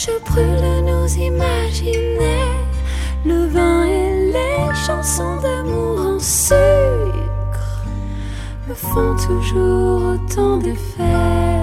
Je brûle nos imaginaires, le vin et les chansons d'amour en sucre me font toujours autant d'effet.